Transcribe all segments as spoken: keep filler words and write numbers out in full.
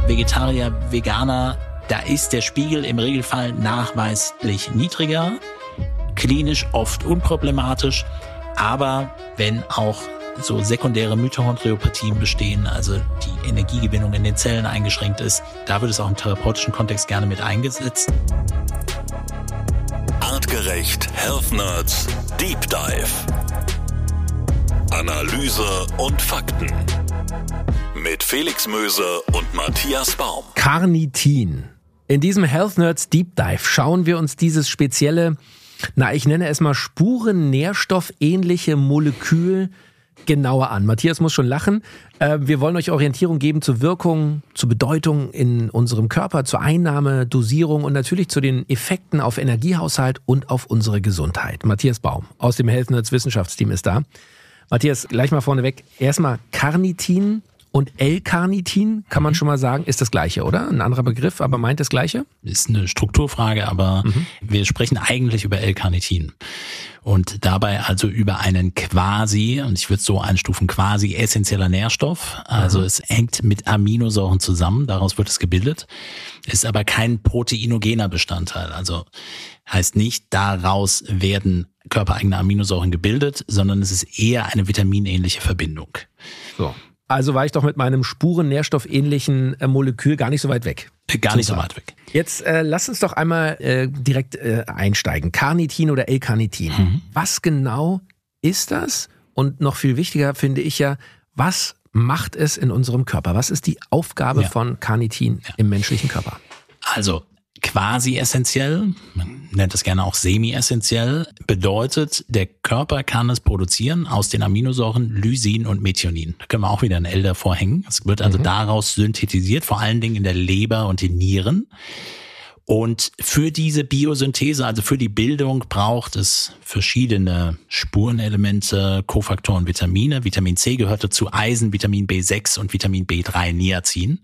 Vegetarier, Veganer, da ist der Spiegel im Regelfall nachweislich niedriger, klinisch oft unproblematisch, aber wenn auch so sekundäre Mitochondriopathien bestehen, also die Energiegewinnung in den Zellen eingeschränkt ist, da wird es auch im therapeutischen Kontext gerne mit eingesetzt. Artgerecht Health Nerds Deep Dive. Analyse und Fakten. Mit Felix Möse und Matthias Baum. Carnitin. In diesem Health Nerds Deep Dive schauen wir uns dieses spezielle, na ich nenne es mal Spurennährstoffähnliche Molekül genauer an. Matthias muss schon lachen. Äh, wir wollen euch Orientierung geben zur Wirkung, zur Bedeutung in unserem Körper, zur Einnahme, Dosierung und natürlich zu den Effekten auf Energiehaushalt und auf unsere Gesundheit. Matthias Baum aus dem Health Nerds Wissenschaftsteam ist da. Matthias, gleich mal vorneweg. Erstmal Carnitin und L-Carnitin, kann man schon mal sagen, ist das Gleiche, oder? Ein anderer Begriff, aber meint das Gleiche? Ist eine Strukturfrage, aber mhm. wir sprechen eigentlich über L-Carnitin. Und dabei also über einen quasi, und ich würde es so einstufen, quasi essentieller Nährstoff. Also mhm. es hängt mit Aminosäuren zusammen, daraus wird es gebildet, ist aber kein proteinogener Bestandteil. Also heißt nicht, daraus werden körpereigene Aminosäuren gebildet, sondern es ist eher eine vitaminähnliche Verbindung. So. Also war ich doch mit meinem spurennährstoffähnlichen äh, Molekül gar nicht so weit weg. Gar nicht so weit weg. Jetzt äh, lass uns doch einmal äh, direkt äh, einsteigen. Carnitin oder L-Carnitin. Mhm. Was genau ist das? Und noch viel wichtiger finde ich ja, was macht es in unserem Körper? Was ist die Aufgabe ja. von Carnitin ja. im menschlichen Körper? Also quasi essentiell, man nennt es gerne auch semi-essentiell, bedeutet, der Körper kann es produzieren aus den Aminosäuren Lysin und Methionin. Da können wir auch wieder ein L davor hängen. Es wird also mhm. daraus synthetisiert, vor allen Dingen in der Leber und den Nieren. Und für diese Biosynthese, also für die Bildung, braucht es verschiedene Spurenelemente, Kofaktoren, Vitamine. Vitamin C gehört dazu, Eisen, Vitamin B sechs und Vitamin B drei, Niacin.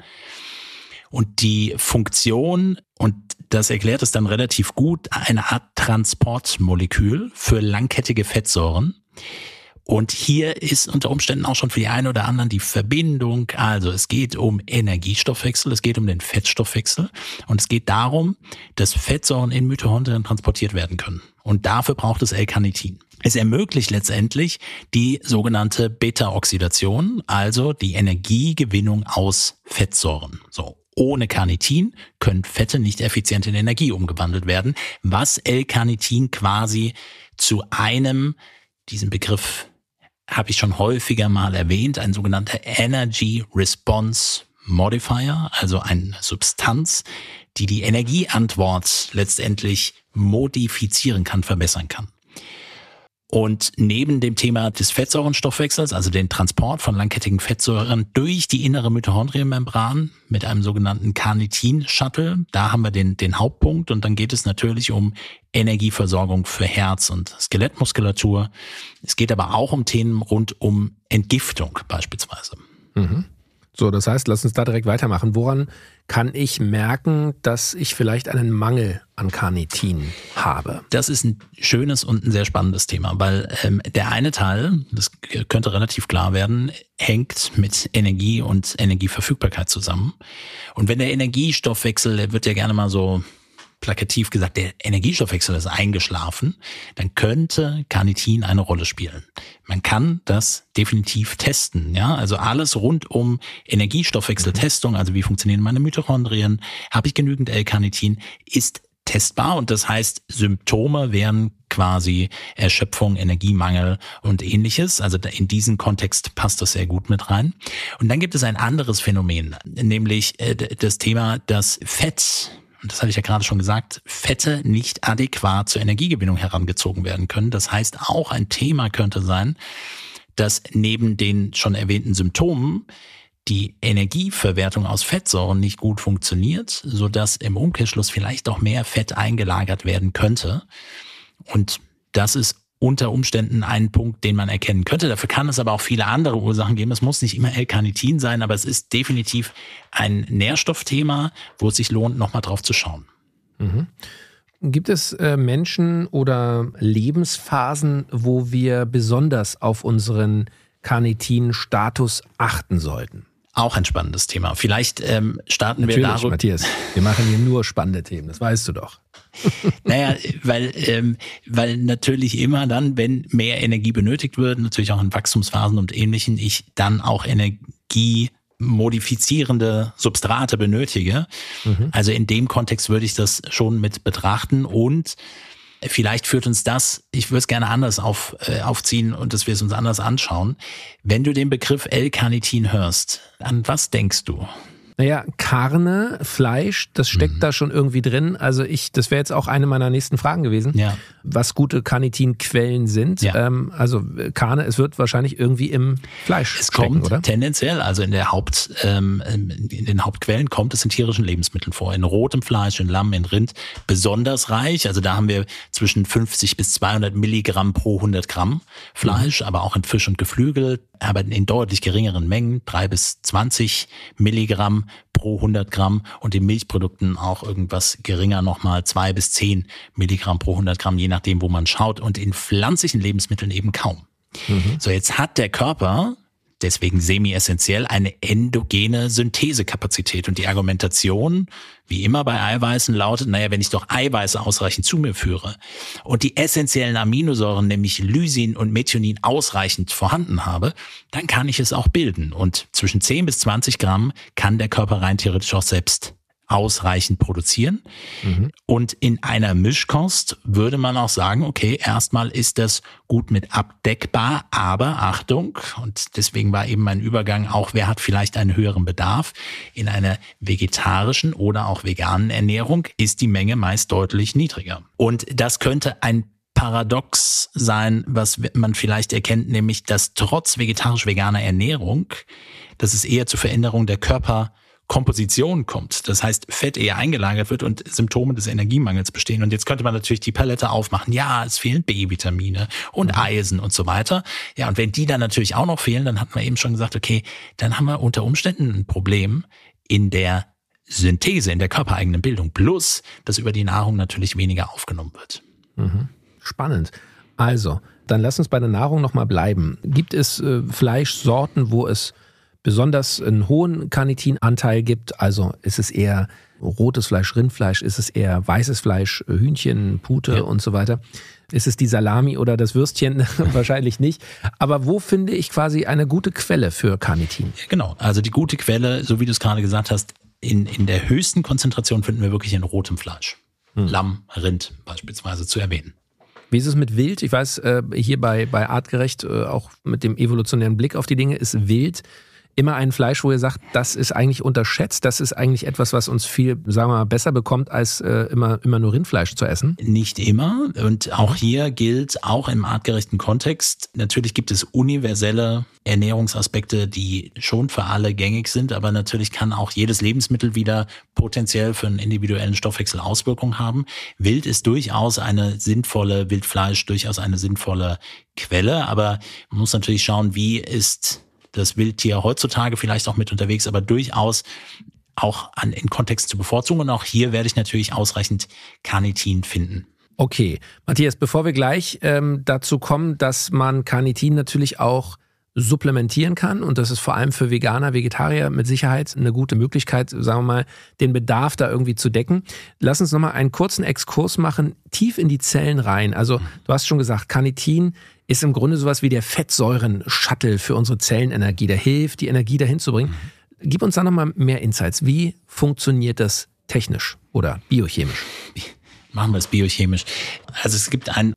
Und die Funktion, und das erklärt es dann relativ gut, eine Art Transportmolekül für langkettige Fettsäuren. Und hier ist unter Umständen auch schon für die einen oder anderen die Verbindung, also es geht um Energiestoffwechsel, es geht um den Fettstoffwechsel und es geht darum, dass Fettsäuren in Mitochondrien transportiert werden können. Und dafür braucht es L-Carnitin. Es ermöglicht letztendlich die sogenannte Beta-Oxidation, also die Energiegewinnung aus Fettsäuren. So. Ohne Carnitin können Fette nicht effizient in Energie umgewandelt werden, was L-Carnitin quasi zu einem, diesen Begriff habe ich schon häufiger mal erwähnt, ein sogenannter Energy Response Modifier, also eine Substanz, die die Energieantwort letztendlich modifizieren kann, verbessern kann. Und neben dem Thema des Fettsäurenstoffwechsels, also den Transport von langkettigen Fettsäuren durch die innere Mitochondrienmembran mit einem sogenannten Carnitin-Shuttle, da haben wir den, den Hauptpunkt. Und dann geht es natürlich um Energieversorgung für Herz und Skelettmuskulatur. Es geht aber auch um Themen rund um Entgiftung beispielsweise. Mhm. So, das heißt, lass uns da direkt weitermachen. Woran kann ich merken, dass ich vielleicht einen Mangel an Carnitin habe? Das ist ein schönes und ein sehr spannendes Thema, weil ähm, der eine Teil, das könnte relativ klar werden, hängt mit Energie und Energieverfügbarkeit zusammen. Und wenn der Energiestoffwechsel, der wird ja gerne mal so plakativ gesagt, der Energiestoffwechsel ist eingeschlafen, dann könnte Carnitin eine Rolle spielen. Man kann das definitiv testen, ja, also alles rund um Energiestoffwechseltestung, also wie funktionieren meine Mitochondrien, habe ich genügend L-Carnitin, ist testbar und das heißt, Symptome wären quasi Erschöpfung, Energiemangel und ähnliches. Also in diesen Kontext passt das sehr gut mit rein. Und dann gibt es ein anderes Phänomen, nämlich das Thema, dass Fett, und das hatte ich ja gerade schon gesagt, Fette nicht adäquat zur Energiegewinnung herangezogen werden können. Das heißt, auch ein Thema könnte sein, dass neben den schon erwähnten Symptomen die Energieverwertung aus Fettsäuren nicht gut funktioniert, sodass im Umkehrschluss vielleicht auch mehr Fett eingelagert werden könnte. Und das ist unter Umständen ein Punkt, den man erkennen könnte. Dafür kann es aber auch viele andere Ursachen geben. Es muss nicht immer L-Carnitin sein, aber es ist definitiv ein Nährstoffthema, wo es sich lohnt, nochmal drauf zu schauen. Mhm. Gibt es äh, Menschen oder Lebensphasen, wo wir besonders auf unseren Carnitin-Status achten sollten? Auch ein spannendes Thema. Vielleicht ähm, starten Natürlich, wir darüber. Matthias, wir machen hier nur spannende Themen, das weißt du doch. Naja, weil, ähm, weil natürlich immer dann, wenn mehr Energie benötigt wird, natürlich auch in Wachstumsphasen und Ähnlichen, ich dann auch energiemodifizierende Substrate benötige. Mhm. Also in dem Kontext würde ich das schon mit betrachten und vielleicht führt uns das, ich würde es gerne anders auf, äh, aufziehen und dass wir es uns anders anschauen. Wenn du den Begriff L-Carnitin hörst, an was denkst du? Naja, Karne, Fleisch, das steckt mhm. da schon irgendwie drin. Also ich, das wäre jetzt auch eine meiner nächsten Fragen gewesen, ja. was gute Carnitinquellen sind. Ja. Ähm, also Karne, es wird wahrscheinlich irgendwie im Fleisch es stecken, kommt oder? Tendenziell, also in der Haupt, ähm, in den Hauptquellen kommt es in tierischen Lebensmitteln vor. In rotem Fleisch, in Lamm, in Rind besonders reich. Also da haben wir zwischen fünfzig bis zweihundert Milligramm pro hundert Gramm Fleisch, mhm. aber auch in Fisch und Geflügel, aber in deutlich geringeren Mengen, drei bis zwanzig Milligramm pro hundert Gramm und in Milchprodukten auch irgendwas geringer nochmal zwei bis zehn Milligramm pro hundert Gramm, je nachdem, wo man schaut und in pflanzlichen Lebensmitteln eben kaum. Mhm. So, jetzt hat der Körper, deswegen semi-essentiell, eine endogene Synthesekapazität und die Argumentation, wie immer bei Eiweißen, lautet, naja, wenn ich doch Eiweiße ausreichend zu mir führe und die essentiellen Aminosäuren, nämlich Lysin und Methionin, ausreichend vorhanden habe, dann kann ich es auch bilden. Und zwischen zehn bis zwanzig Gramm kann der Körper rein theoretisch auch selbst ausreichend produzieren. Mhm. Und in einer Mischkost würde man auch sagen, okay, erstmal ist das gut mit abdeckbar, aber Achtung, und deswegen war eben mein Übergang auch, wer hat vielleicht einen höheren Bedarf? In einer vegetarischen oder auch veganen Ernährung ist die Menge meist deutlich niedriger. Und das könnte ein Paradox sein, was man vielleicht erkennt, nämlich, dass trotz vegetarisch-veganer Ernährung, dass es eher zur Veränderung der Körper Komposition kommt. Das heißt, Fett eher eingelagert wird und Symptome des Energiemangels bestehen. Und jetzt könnte man natürlich die Palette aufmachen. Ja, es fehlen B-Vitamine und Eisen und so weiter. Ja, und wenn die dann natürlich auch noch fehlen, dann hat man eben schon gesagt, okay, dann haben wir unter Umständen ein Problem in der Synthese, in der körpereigenen Bildung. Plus, dass über die Nahrung natürlich weniger aufgenommen wird. Mhm. Spannend. Also, dann lass uns bei der Nahrung nochmal bleiben. Gibt es äh, Fleischsorten, wo es besonders einen hohen Carnitinanteil gibt? Also ist es eher rotes Fleisch, Rindfleisch, ist es eher weißes Fleisch, Hühnchen, Pute ja. und so weiter? Ist es die Salami oder das Würstchen? Wahrscheinlich nicht. Aber wo finde ich quasi eine gute Quelle für Carnitin? Ja, genau, also die gute Quelle, so wie du es gerade gesagt hast, in, in der höchsten Konzentration finden wir wirklich in rotem Fleisch. Hm. Lamm, Rind beispielsweise zu erwähnen. Wie ist es mit Wild? Ich weiß, hier bei, bei Artgerecht, auch mit dem evolutionären Blick auf die Dinge, ist Wild immer ein Fleisch, wo ihr sagt, das ist eigentlich unterschätzt, das ist eigentlich etwas, was uns viel, sagen wir mal, besser bekommt, als äh, immer, immer nur Rindfleisch zu essen? Nicht immer. Und auch hier gilt, auch im artgerechten Kontext, natürlich gibt es universelle Ernährungsaspekte, die schon für alle gängig sind, aber natürlich kann auch jedes Lebensmittel wieder potenziell für einen individuellen Stoffwechsel Auswirkungen haben. Wild ist durchaus eine sinnvolle, Wildfleisch durchaus eine sinnvolle Quelle, aber man muss natürlich schauen, wie ist das Wildtier heutzutage vielleicht auch mit unterwegs, aber durchaus auch an, in Kontext zu bevorzugen. Und auch hier werde ich natürlich ausreichend Carnitin finden. Okay, Matthias, bevor wir gleich ähm, dazu kommen, dass man Carnitin natürlich auch supplementieren kann, und das ist vor allem für Veganer, Vegetarier mit Sicherheit eine gute Möglichkeit, sagen wir mal, den Bedarf da irgendwie zu decken. Lass uns nochmal einen kurzen Exkurs machen, tief in die Zellen rein. Also du hast schon gesagt, Carnitin ist im Grunde sowas wie der Fettsäuren-Shuttle für unsere Zellenenergie. Der hilft, die Energie dahin zu bringen. Gib uns da nochmal mehr Insights. Wie funktioniert das technisch oder biochemisch? Machen wir es biochemisch. Also es gibt ein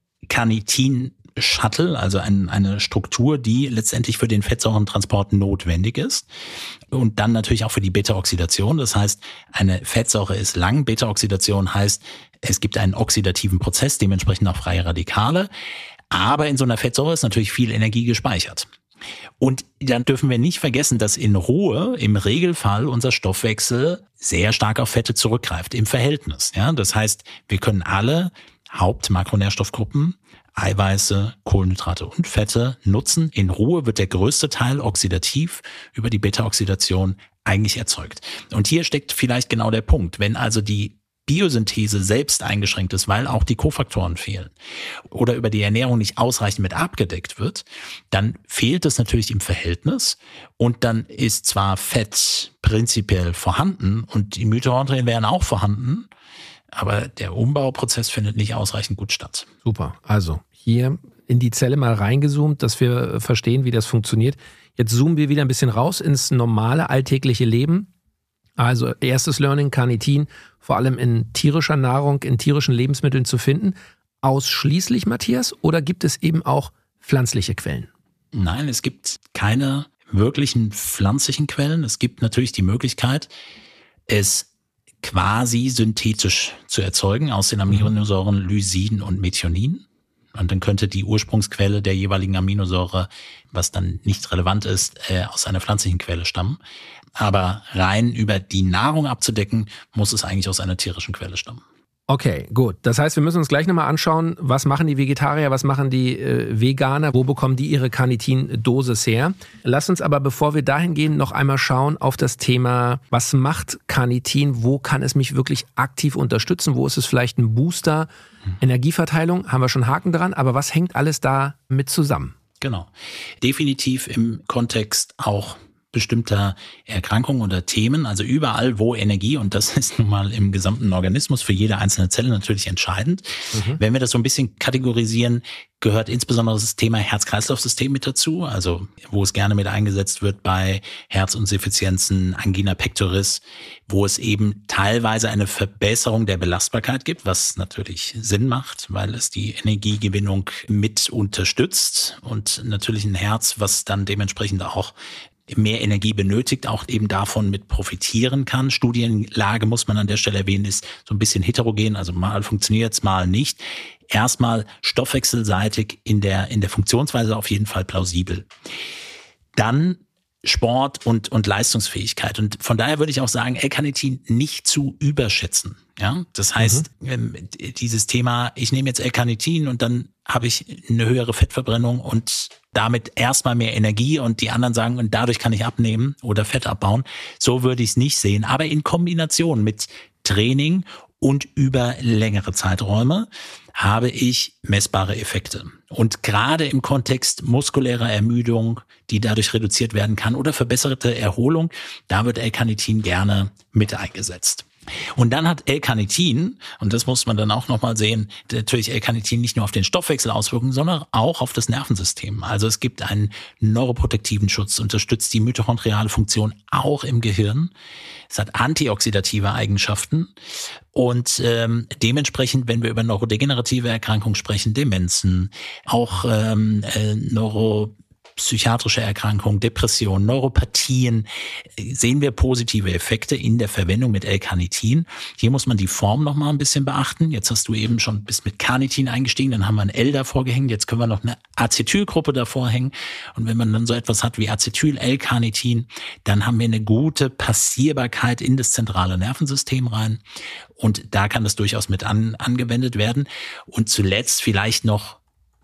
Carnitin-Shuttle, also ein, eine Struktur, die letztendlich für den Fettsäurentransport notwendig ist. Und dann natürlich auch für die Beta-Oxidation. Das heißt, eine Fettsäure ist lang. Beta-Oxidation heißt, es gibt einen oxidativen Prozess, dementsprechend auch freie Radikale. Aber in so einer Fettsäure ist natürlich viel Energie gespeichert. Und dann dürfen wir nicht vergessen, dass in Ruhe im Regelfall unser Stoffwechsel sehr stark auf Fette zurückgreift, im Verhältnis. Ja, das heißt, wir können alle Hauptmakronährstoffgruppen, Eiweiße, Kohlenhydrate und Fette nutzen. In Ruhe wird der größte Teil oxidativ über die Beta-Oxidation eigentlich erzeugt. Und hier steckt vielleicht genau der Punkt. Wenn also die Biosynthese selbst eingeschränkt ist, weil auch die Kofaktoren fehlen oder über die Ernährung nicht ausreichend mit abgedeckt wird, dann fehlt es natürlich im Verhältnis und dann ist zwar Fett prinzipiell vorhanden und die Mitochondrien wären auch vorhanden, aber der Umbauprozess findet nicht ausreichend gut statt. Super, also hier in die Zelle mal reingezoomt, dass wir verstehen, wie das funktioniert. Jetzt zoomen wir wieder ein bisschen raus ins normale alltägliche Leben. Also erstes Learning, Carnitin, vor allem in tierischer Nahrung, in tierischen Lebensmitteln zu finden. Ausschließlich, Matthias, oder gibt es eben auch pflanzliche Quellen? Nein, es gibt keine wirklichen pflanzlichen Quellen. Es gibt natürlich die Möglichkeit, es quasi synthetisch zu erzeugen aus den Aminosäuren Lysin und Methionin. Und dann könnte die Ursprungsquelle der jeweiligen Aminosäure, was dann nicht relevant ist, äh, aus einer pflanzlichen Quelle stammen. Aber rein über die Nahrung abzudecken, muss es eigentlich aus einer tierischen Quelle stammen. Okay, gut. Das heißt, wir müssen uns gleich nochmal anschauen, was machen die Vegetarier, was machen die äh, Veganer, wo bekommen die ihre Carnitin-Dosis her. Lass uns aber, bevor wir dahin gehen, noch einmal schauen auf das Thema, was macht Carnitin, wo kann es mich wirklich aktiv unterstützen, wo ist es vielleicht ein Booster, hm. Energieverteilung, haben wir schon Haken dran, aber was hängt alles da mit zusammen? Genau. Definitiv im Kontext auch bestimmter Erkrankungen oder Themen, also überall, wo Energie, und das ist nun mal im gesamten Organismus für jede einzelne Zelle natürlich entscheidend. Mhm. Wenn wir das so ein bisschen kategorisieren, gehört insbesondere das Thema Herz-Kreislauf-System mit dazu, also wo es gerne mit eingesetzt wird bei Herzinsuffizienzen, Angina pectoris, wo es eben teilweise eine Verbesserung der Belastbarkeit gibt, was natürlich Sinn macht, weil es die Energiegewinnung mit unterstützt und natürlich ein Herz, was dann dementsprechend auch mehr Energie benötigt, auch eben davon mit profitieren kann. Studienlage, muss man an der Stelle erwähnen, ist so ein bisschen heterogen, also mal funktioniert's, mal nicht. Erstmal stoffwechselseitig in der, in der Funktionsweise auf jeden Fall plausibel. Dann Sport und, und Leistungsfähigkeit. Und von daher würde ich auch sagen, L-Carnitin nicht zu überschätzen. Ja, das heißt, mhm. dieses Thema, ich nehme jetzt L-Carnitin und dann habe ich eine höhere Fettverbrennung und damit erstmal mehr Energie und die anderen sagen, und dadurch kann ich abnehmen oder Fett abbauen. So würde ich es nicht sehen. Aber in Kombination mit Training und über längere Zeiträume habe ich messbare Effekte. Und gerade im Kontext muskulärer Ermüdung, die dadurch reduziert werden kann, oder verbesserte Erholung, da wird L-Carnitin gerne mit eingesetzt. Und dann hat L-Carnitin, und das muss man dann auch nochmal sehen, natürlich L-Carnitin nicht nur auf den Stoffwechsel Auswirkungen, sondern auch auf das Nervensystem. Also es gibt einen neuroprotektiven Schutz, unterstützt die mitochondriale Funktion auch im Gehirn. Es hat antioxidative Eigenschaften und ähm, dementsprechend, wenn wir über neurodegenerative Erkrankungen sprechen, Demenzen, auch ähm, äh, Neuro psychiatrische Erkrankungen, Depressionen, Neuropathien, sehen wir positive Effekte in der Verwendung mit L-Carnitin. Hier muss man die Form noch mal ein bisschen beachten. Jetzt hast du eben schon bis mit Carnitin eingestiegen, dann haben wir ein L davor gehängt, jetzt können wir noch eine Acetylgruppe davor hängen. Und wenn man dann so etwas hat wie Acetyl-L-Carnitin, dann haben wir eine gute Passierbarkeit in das zentrale Nervensystem rein. Und da kann das durchaus mit an, angewendet werden. Und zuletzt vielleicht noch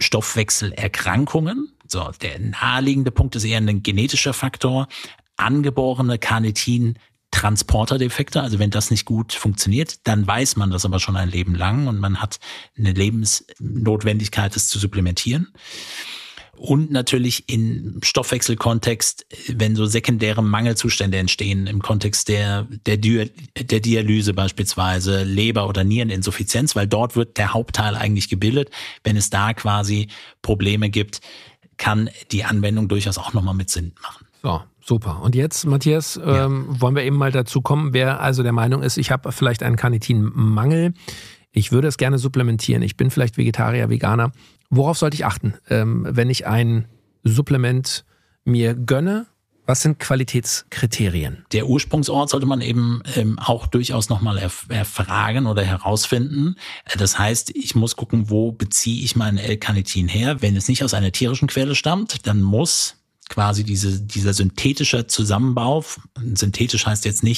Stoffwechselerkrankungen. So, der naheliegende Punkt ist eher ein genetischer Faktor. Angeborene Carnitin-Transporterdefekte, also wenn das nicht gut funktioniert, dann weiß man das aber schon ein Leben lang und man hat eine Lebensnotwendigkeit, es zu supplementieren. Und natürlich im Stoffwechselkontext, wenn so sekundäre Mangelzustände entstehen, im Kontext der, der, Di- der Dialyse beispielsweise, Leber- oder Niereninsuffizienz, weil dort wird der Hauptteil eigentlich gebildet. Wenn es da quasi Probleme gibt, kann die Anwendung durchaus auch nochmal mit Sinn machen. So, super. Und jetzt, Matthias, ja. ähm, wollen wir eben mal dazu kommen, wer also der Meinung ist, ich habe vielleicht einen Carnitinmangel, ich würde es gerne supplementieren, ich bin vielleicht Vegetarier, Veganer. Worauf sollte ich achten, ähm, wenn ich ein Supplement mir gönne? Was sind Qualitätskriterien? Der Ursprungsort sollte man eben ähm, auch durchaus nochmal erf- erfragen oder herausfinden. Das heißt, ich muss gucken, wo beziehe ich mein L-Carnitin her. Wenn es nicht aus einer tierischen Quelle stammt, dann muss quasi diese, dieser synthetische Zusammenbau, synthetisch heißt jetzt nicht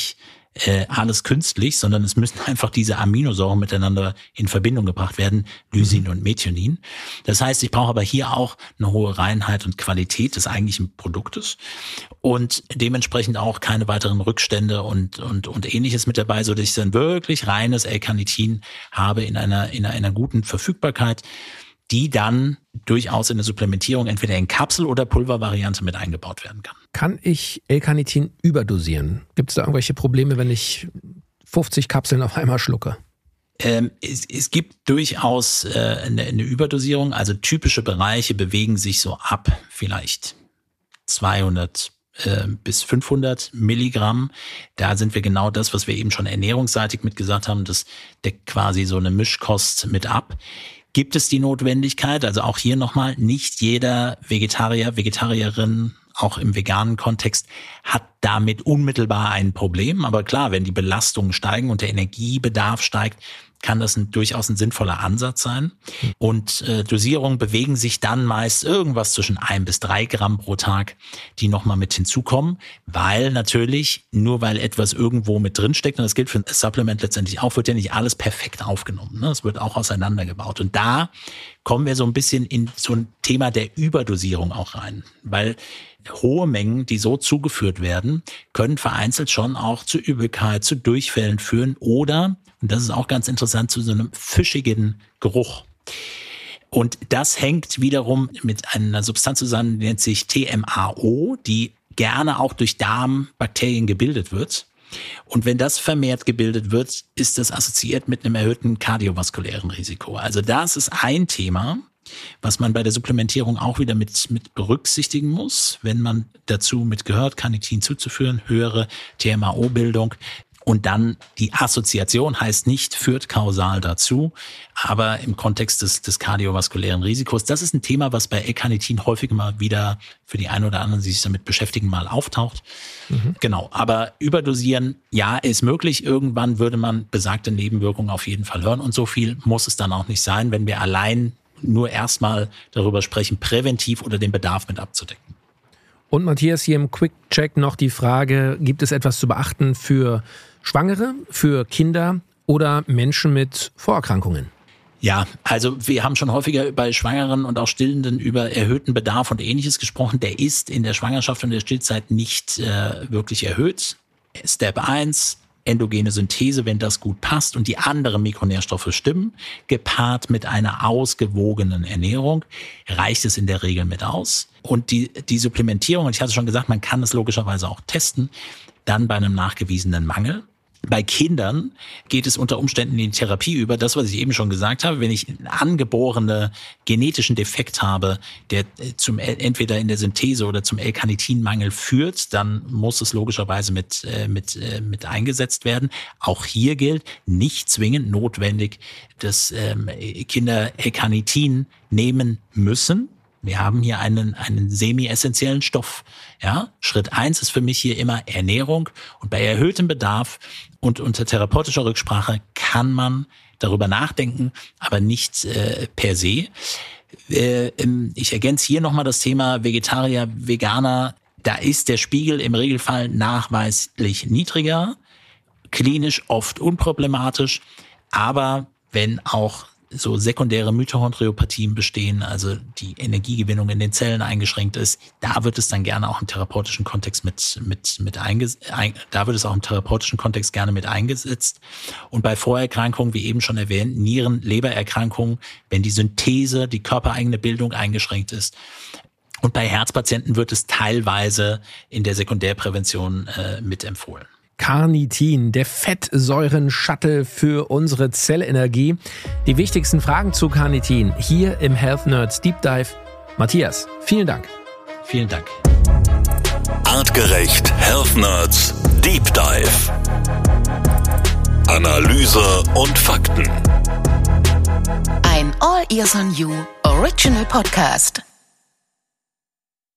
äh, alles künstlich, sondern es müssen einfach diese Aminosäuren miteinander in Verbindung gebracht werden, Lysin und Methionin. Das heißt, ich brauche aber hier auch eine hohe Reinheit und Qualität des eigentlichen Produktes und dementsprechend auch keine weiteren Rückstände und und und Ähnliches mit dabei, so dass ich dann wirklich reines L-Carnitin habe in einer in einer, in einer guten Verfügbarkeit, die dann durchaus in der Supplementierung entweder in Kapsel- oder Pulvervariante mit eingebaut werden kann. Kann ich L-Carnitin überdosieren? Gibt es da irgendwelche Probleme, wenn ich fünfzig Kapseln auf einmal schlucke? Ähm, es, es gibt durchaus äh, eine, eine Überdosierung. Also typische Bereiche bewegen sich so ab vielleicht zweihundert äh, bis fünfhundert Milligramm. Da sind wir genau das, was wir eben schon ernährungsseitig mitgesagt haben. Das deckt quasi so eine Mischkost mit ab. Gibt es die Notwendigkeit, also auch hier nochmal, nicht jeder Vegetarier, Vegetarierin, auch im veganen Kontext, hat damit unmittelbar ein Problem. Aber klar, wenn die Belastungen steigen und der Energiebedarf steigt, kann das ein, durchaus ein sinnvoller Ansatz sein. Und äh, Dosierungen bewegen sich dann meist irgendwas zwischen ein bis drei Gramm pro Tag, die nochmal mit hinzukommen, weil natürlich, nur weil etwas irgendwo mit drinsteckt, und das gilt für ein Supplement letztendlich auch, wird ja nicht alles perfekt aufgenommen. Ne? Es wird auch auseinandergebaut. Und da kommen wir so ein bisschen in so ein Thema der Überdosierung auch rein, weil hohe Mengen, die so zugeführt werden, können vereinzelt schon auch zu Übelkeit, zu Durchfällen führen oder, und das ist auch ganz interessant, zu so einem fischigen Geruch. Und das hängt wiederum mit einer Substanz zusammen, die nennt sich T M A O, die gerne auch durch Darmbakterien gebildet wird. Und wenn das vermehrt gebildet wird, ist das assoziiert mit einem erhöhten kardiovaskulären Risiko. Also das ist ein Thema, was man bei der Supplementierung auch wieder mit, mit berücksichtigen muss, wenn man dazu mit gehört, Carnitin zuzuführen, höhere T M A O-Bildung. Und dann die Assoziation heißt nicht, führt kausal dazu, aber im Kontext des, des kardiovaskulären Risikos. Das ist ein Thema, was bei L-Carnitin häufig mal wieder für die einen oder anderen, die sich damit beschäftigen, mal auftaucht. Mhm. Genau, aber überdosieren, ja, ist möglich. Irgendwann würde man besagte Nebenwirkungen auf jeden Fall hören. Und so viel muss es dann auch nicht sein, wenn wir allein nur erstmal darüber sprechen, präventiv oder den Bedarf mit abzudecken. Und Matthias, hier im Quick-Check noch die Frage, gibt es etwas zu beachten für Schwangere, für Kinder oder Menschen mit Vorerkrankungen? Ja, also wir haben schon häufiger bei Schwangeren und auch Stillenden über erhöhten Bedarf und Ähnliches gesprochen. Der ist in der Schwangerschaft und der Stillzeit nicht äh, wirklich erhöht. Step eins, endogene Synthese, wenn das gut passt und die anderen Mikronährstoffe stimmen, gepaart mit einer ausgewogenen Ernährung, reicht es in der Regel mit aus. Und die, die Supplementierung, und ich hatte schon gesagt, man kann es logischerweise auch testen, dann bei einem nachgewiesenen Mangel. Bei Kindern geht es unter Umständen in die Therapie über. Das, was ich eben schon gesagt habe, wenn ich einen angeborenen genetischen Defekt habe, der zum entweder in der Synthese oder zum L-Carnitin-Mangel führt, dann muss es logischerweise mit mit mit eingesetzt werden. Auch hier gilt, nicht zwingend notwendig, dass ähm, Kinder L-Carnitin nehmen müssen. Wir haben hier einen, einen semi-essentiellen Stoff. Ja, Schritt eins ist für mich hier immer Ernährung. Und bei erhöhtem Bedarf und unter therapeutischer Rücksprache kann man darüber nachdenken, aber nicht äh, per se. Äh, ich ergänze hier nochmal das Thema Vegetarier, Veganer. Da ist der Spiegel im Regelfall nachweislich niedriger, klinisch oft unproblematisch. Aber wenn auch so sekundäre Mitochondriopathien bestehen, also die Energiegewinnung in den Zellen eingeschränkt ist, da wird es dann gerne auch im therapeutischen Kontext mit mit mit einges ein, da wird es auch im therapeutischen Kontext gerne mit eingesetzt. Und bei Vorerkrankungen, wie eben schon erwähnt, Nieren-, Lebererkrankungen, wenn die Synthese, die körpereigene Bildung eingeschränkt ist. Und bei Herzpatienten wird es teilweise in der Sekundärprävention äh, mit empfohlen. Carnitin, der Fettsäuren-Shuttle für unsere Zellenergie. Die wichtigsten Fragen zu Carnitin hier im Health Nerds Deep Dive. Matthias, vielen Dank. Vielen Dank. Artgerecht Health Nerds Deep Dive. Analyse und Fakten. Ein All Ears on You Original Podcast.